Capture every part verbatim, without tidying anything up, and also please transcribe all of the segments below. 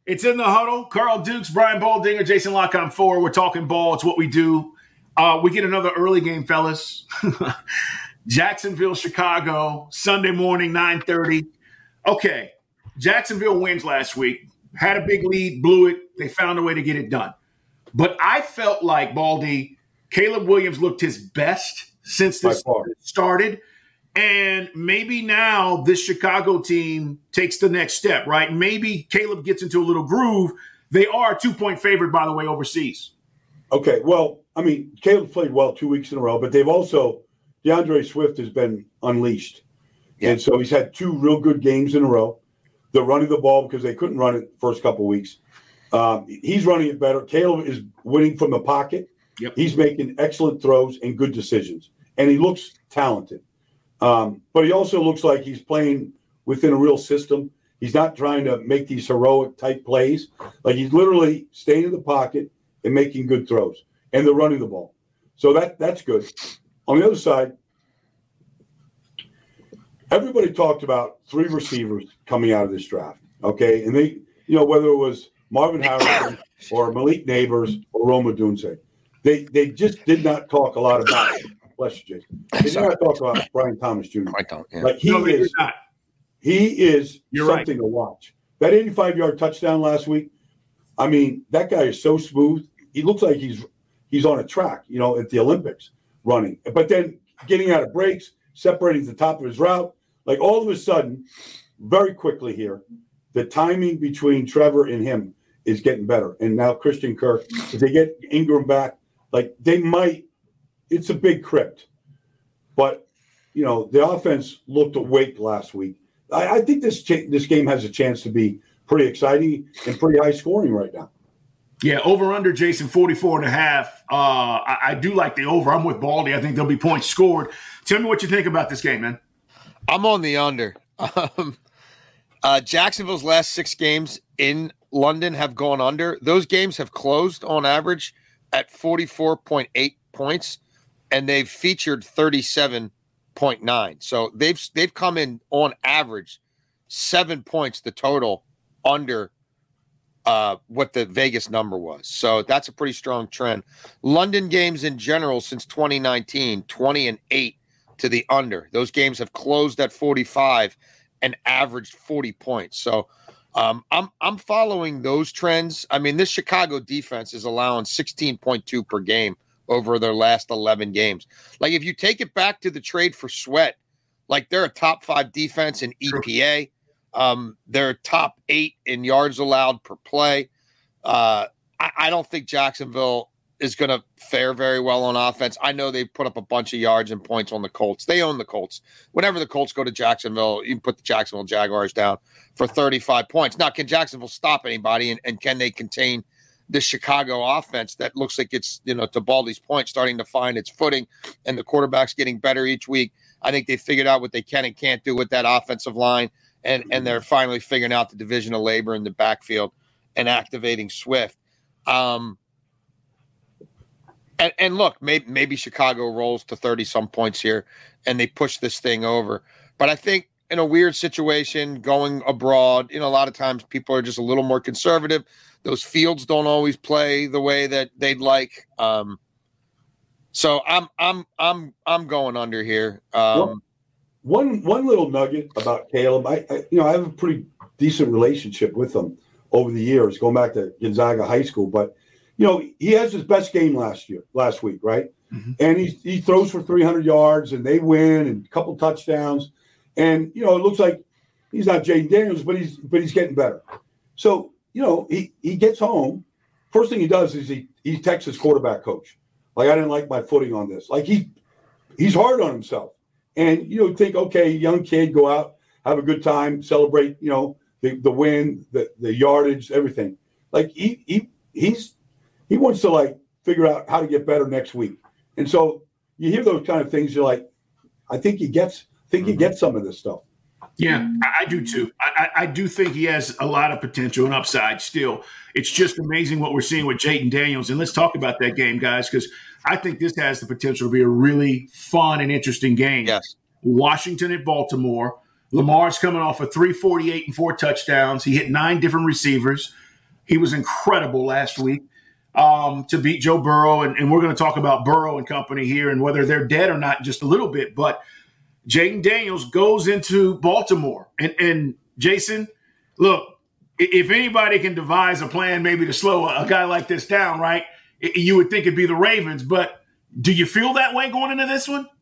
It's in the huddle. Carl Dukes, Brian Baldinger, Jason Locke on four. We're talking ball. It's what we do. Uh, we get another early game, fellas. Jacksonville, Chicago, Sunday morning, nine thirty. Okay, Jacksonville wins last week. Had a big lead, blew it. They found a way to get it done. But I felt like, Baldy, Caleb Williams looked his best since this started. And maybe now this Chicago team takes the next step, right? Maybe Caleb gets into a little groove. They are a two-point favorite, by the way, overseas. Okay, well, I mean, Caleb played well two weeks in a row, but they've also – DeAndre Swift has been unleashed. Yeah. And so he's had two real good games in a row. They're running the ball because they couldn't run it the first couple of weeks. Um, he's running it better. Caleb is winning from the pocket. Yep. He's making excellent throws and good decisions. And he looks talented. Um, but he also looks like he's playing within a real system. He's not trying to make these heroic type plays. Like he's literally staying in the pocket and making good throws. And they're running the ball. So that that's good. On the other side, everybody talked about three receivers coming out of this draft. Okay. And they, you know, whether it was Marvin Harrison or Malik Neighbors or Rome Odunze, they they just did not talk a lot about it. Bless you, Jason. They did not talk about Brian Thomas Junior I don't. Yeah. Like he no, is, he is You're something right. to watch. That eighty-five-yard touchdown last week. I mean, that guy is so smooth. He looks like he's he's on a track, you know, at the Olympics running. But then getting out of breaks, separating the top of his route, like all of a sudden, very quickly here, the timing between Trevor and him is getting better. And now Christian Kirk, if they get Ingram back, like they might. It's a big crypt, but you know the offense looked awake last week. I, I think this ch- this game has a chance to be pretty exciting and pretty high scoring right now. Yeah, over under, Jason, forty-four and a half. Uh, I, I do like the over. I'm with Baldy. I think there'll be points scored. Tell me what you think about this game, man. I'm on the under. Um, uh, Jacksonville's last six games in London have gone under. Those games have closed on average at forty-four point eight points. And they've featured thirty-seven point nine. So they've they've come in on average seven points the total under uh, what the Vegas number was. So that's a pretty strong trend. London games in general since twenty nineteen, twenty and eight to the under. Those games have closed at forty-five and averaged forty points. So um, I'm I'm following those trends. I mean, this Chicago defense is allowing sixteen point two per game over their last eleven games. Like if you take it back to the trade for Sweat, like they're a top five defense in E P A. Um, they're top eight in yards allowed per play. Uh, I, I don't think Jacksonville is going to fare very well on offense. I know they put up a bunch of yards and points on the Colts. They own the Colts. Whenever the Colts go to Jacksonville, you can put the Jacksonville Jaguars down for thirty-five points. Now, can Jacksonville stop anybody, and, and can they contain the Chicago offense that looks like it's, you know, to Baldy's point, starting to find its footing and the quarterback's getting better each week? I think they figured out what they can and can't do with that offensive line, and, and they're finally figuring out the division of labor in the backfield and activating Swift. Um, and, and look, maybe, maybe Chicago rolls to thirty-some points here and they push this thing over. But I think in a weird situation, going abroad, you know, a lot of times people are just a little more conservative. Those fields don't always play the way that they'd like. Um, so I'm I'm I'm I'm going under here. Um, well, one one little nugget about Caleb, I, I you know I have a pretty decent relationship with him over the years, going back to Gonzaga High School. But you know he has his best game last year, last week, right? Mm-hmm. And he he throws for three hundred yards, and they win, and a couple touchdowns. And you know it looks like he's not Jaden Daniels, but he's but he's getting better. So. You know, he, he gets home. First thing he does is he he texts his quarterback coach. Like, I didn't like my footing on this. Like, he he's hard on himself. And, you know, think, okay, young kid, go out, have a good time, celebrate, you know, the, the win, the, the yardage, everything. Like, he he he's he wants to, like, figure out how to get better next week. And so you hear those kind of things, you're like, I think he gets I think he gets some of this stuff. Yeah, I do too. I, I do think he has a lot of potential and upside still. It's just amazing what we're seeing with Jaden Daniels. And let's talk about that game, guys, because I think this has the potential to be a really fun and interesting game. Yes. Washington at Baltimore. Lamar's coming off of three forty-eight and four touchdowns. He hit nine different receivers. He was incredible last week um, to beat Joe Burrow. And, and we're going to talk about Burrow and company here and whether they're dead or not just a little bit. But Jayden Daniels goes into Baltimore. And, and Jason, look, if anybody can devise a plan maybe to slow a guy like this down, right, you would think it'd be the Ravens. But do you feel that way going into this one?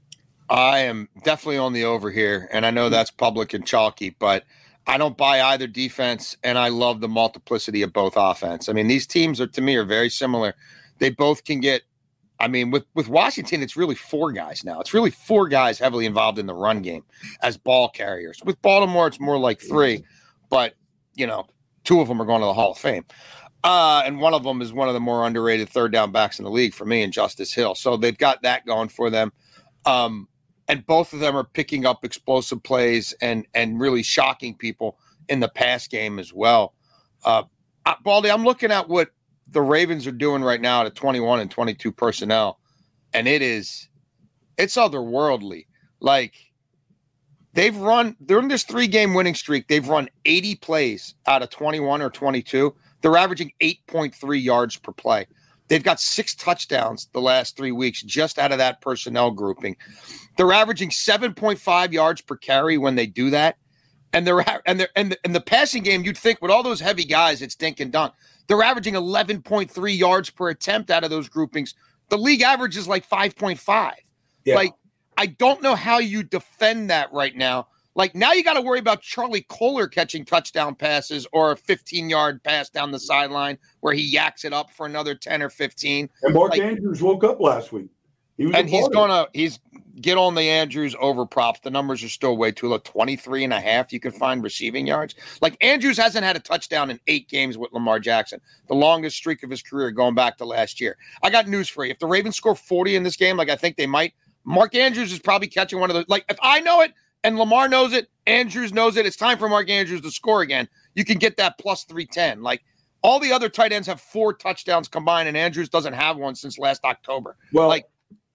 I am definitely on the over here, and I know that's public and chalky, but I don't buy either defense, and I love the multiplicity of both offense. I mean, these teams are, to me, are very similar. They both can get – I mean, with, with Washington, it's really four guys now. It's really four guys heavily involved in the run game as ball carriers. With Baltimore, it's more like three, but, you know, two of them are going to the Hall of Fame. Uh, and one of them is one of the more underrated third down backs in the league for me, and Justice Hill. So they've got that going for them. Um, and both of them are picking up explosive plays and and really shocking people in the pass game as well. Uh, Baldy, I'm looking at what the Ravens are doing right now at twenty-one and twenty-two personnel, and it is it's otherworldly. Like, they've run during this three-game winning streak, they've run eighty plays out of twenty-one or twenty-two. They're averaging eight point three yards per play. They've got six touchdowns the last three weeks just out of that personnel grouping. They're averaging seven point five yards per carry when they do that. And they're and they're and the, and the passing game, you'd think with all those heavy guys, it's dink and dunk. They're averaging eleven point three yards per attempt out of those groupings. The league average is like five point five. Yeah. Like, I don't know how you defend that right now. Like, now you got to worry about Charlie Kohler catching touchdown passes or a fifteen-yard pass down the sideline where he yaks it up for another ten or fifteen. And Mark like, Andrews woke up last week. He was and he's going to he's get on the Andrews over props. The numbers are still way too low. twenty-three and a half you can find receiving yards. Like, Andrews hasn't had a touchdown in eight games with Lamar Jackson, the longest streak of his career going back to last year. I got news for you. If the Ravens score forty in this game, like I think they might, Mark Andrews is probably catching one of those. Like, if I know it, and Lamar knows it, Andrews knows it, it's time for Mark Andrews to score again. You can get that plus three ten. Like, all the other tight ends have four touchdowns combined, and Andrews doesn't have one since last October. Well, like,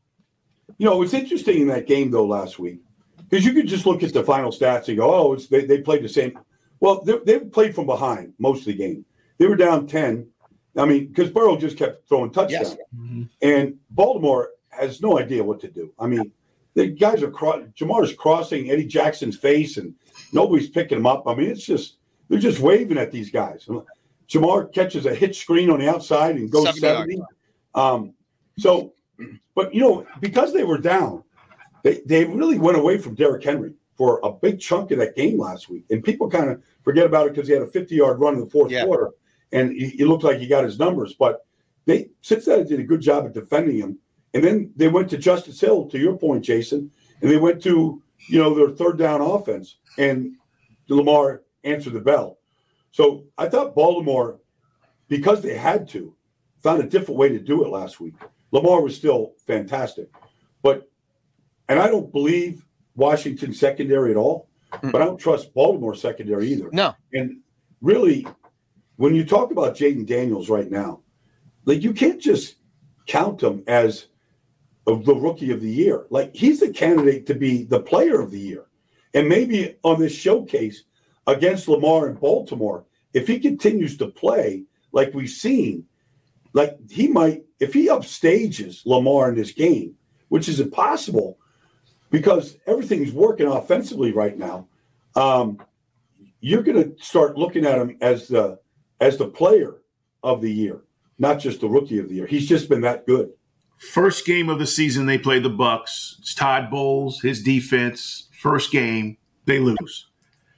you know, it was interesting in that game, though, last week, because you could just look at the final stats and go, oh, it's, they, they played the same. Well, they, they played from behind most of the game. They were down ten. I mean, because Burrow just kept throwing touchdowns. Yes. Mm-hmm. And Baltimore has no idea what to do. I mean, the guys are cro- Jamar's crossing Eddie Jackson's face, and nobody's picking him up. I mean, it's just they're just waving at these guys. Jamar catches a hitch screen on the outside and goes seventy. Um, so, but you know, because they were down, they they really went away from Derrick Henry for a big chunk of that game last week, and people kind of forget about it because he had a fifty-yard run in the fourth yeah. quarter, and he, he looked like he got his numbers. But they Cincinnati did a good job at defending him. And then they went to Justice Hill, to your point, Jason, and they went to, you know, their third down offense, and Lamar answered the bell. So I thought Baltimore, because they had to, found a different way to do it last week. Lamar was still fantastic. But, and I don't believe Washington's secondary at all, mm-hmm. but I don't trust Baltimore's secondary either. No. And really, when you talk about Jayden Daniels right now, like, you can't just count him as the rookie of the year. Like, he's the candidate to be the player of the year. And maybe on this showcase against Lamar in Baltimore, if he continues to play like we've seen, like, he might, if he upstages Lamar in this game, which is impossible because everything's working offensively right now, um, you're going to start looking at him as the as the player of the year, not just the rookie of the year. He's just been that good. First game of the season, they played the Bucks. It's Todd Bowles, his defense. First game, they lose.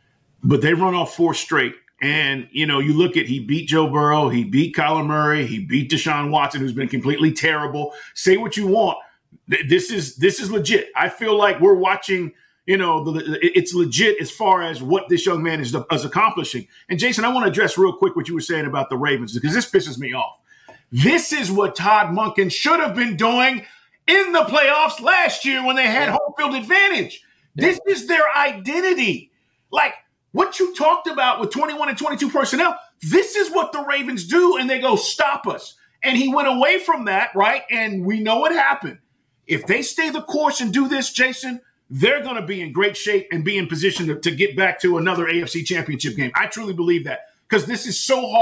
But they run off four straight. And, you know, you look at, he beat Joe Burrow, he beat Kyler Murray, he beat Deshaun Watson, who's been completely terrible. Say what you want. This is this is legit. I feel like we're watching, you know, the, it's legit as far as what this young man is, is accomplishing. And, Jason, I want to address real quick what you were saying about the Ravens, because this pisses me off. This is what Todd Monken should have been doing in the playoffs last year when they had home field advantage. This is their identity. Like, what you talked about with twenty-one and twenty-two personnel, this is what the Ravens do, and they go, stop us. And he went away from that, right? And we know what happened. If they stay the course and do this, Jason, they're going to be in great shape and be in position to, to get back to another A F C championship game. I truly believe that, because this is so hard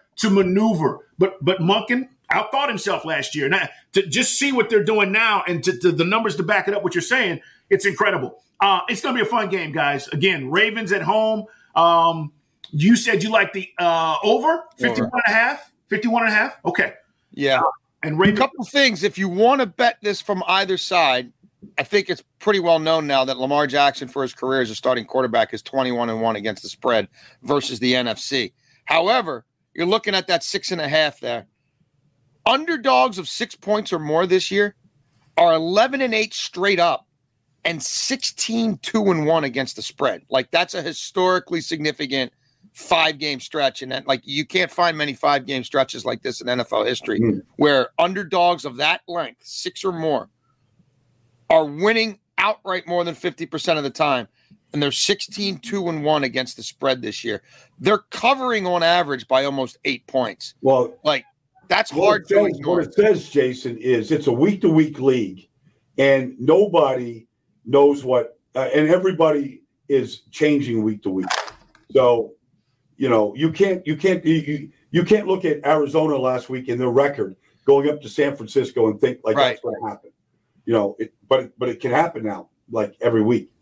to maneuver. But but Monken outthought himself last year. Now, to just see what they're doing now and to, to the numbers to back it up, what you're saying, it's incredible. Uh, it's going to be a fun game, guys. Again, Ravens at home. Um, you said you like the uh, over, fifty-one and a half? fifty-one and a half? Okay. Yeah. Uh, and Ravens- a couple things. If you want to bet this from either side, I think it's pretty well known now that Lamar Jackson for his career as a starting quarterback is twenty-one and one against the spread versus the N F C. However, you're looking at that six and a half there. Underdogs of six points or more this year are eleven and eight straight up and sixteen two and one against the spread. Like, that's a historically significant five-game stretch. And that, like, you can't find many five-game stretches like this in N F L history mm. where underdogs of that length, six or more, are winning outright more than fifty percent of the time. And they're sixteen two and one against the spread this year. They're covering on average by almost eight points. Well, like, that's what hard it to says, ignore. What it says, Jason, is it's a week-to-week league, and nobody knows what uh, – and everybody is changing week to week. So, you know, you can't you can't you, you, you can't look at Arizona last week and their record going up to San Francisco and think like right. that's going to happen. You know, it, but but it can happen now, like every week.